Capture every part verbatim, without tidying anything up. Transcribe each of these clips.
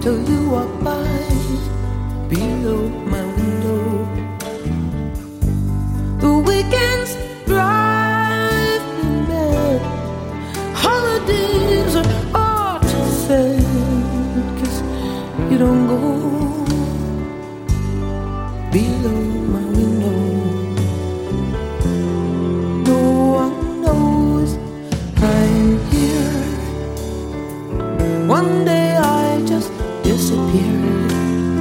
till you walk by below my window. The weekends drive me mad. Holidays are all too sad, 'cause you don't go below my window. No one knows I'm here. One day I just disappeared,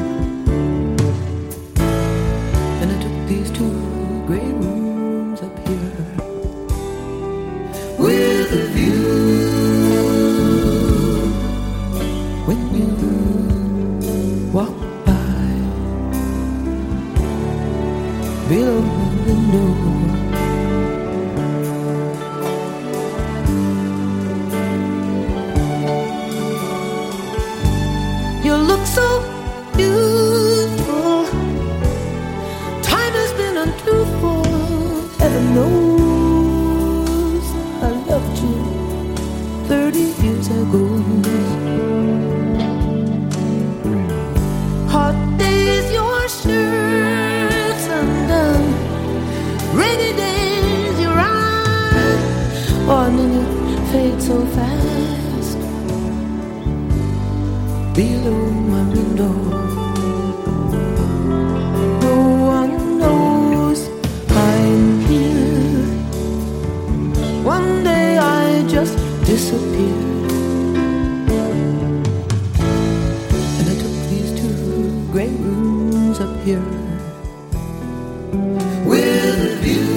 and I took these two great rooms up here with a view. When you walk by below my window, you look so beautiful. Time has been untruthful. Heaven knows I loved you thirty years ago. Hot days, your shirts undone. Rainy days, your eyes. Oh, and then you fade so fast below my window. No one knows I'm here. One day I just disappeared, and I took these two great rooms up here with a view.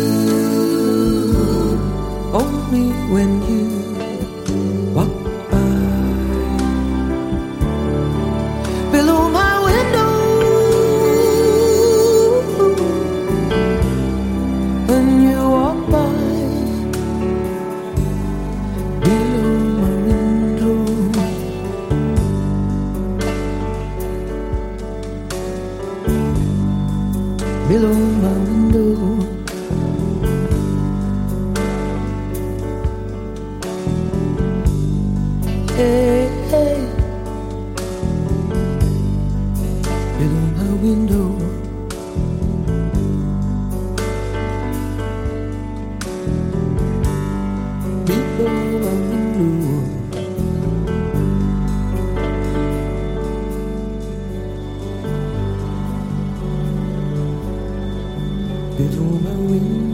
Only when you walk below my window, when you walk by below my window, below my window. Hey, hey. Below my window, below my window, below my window.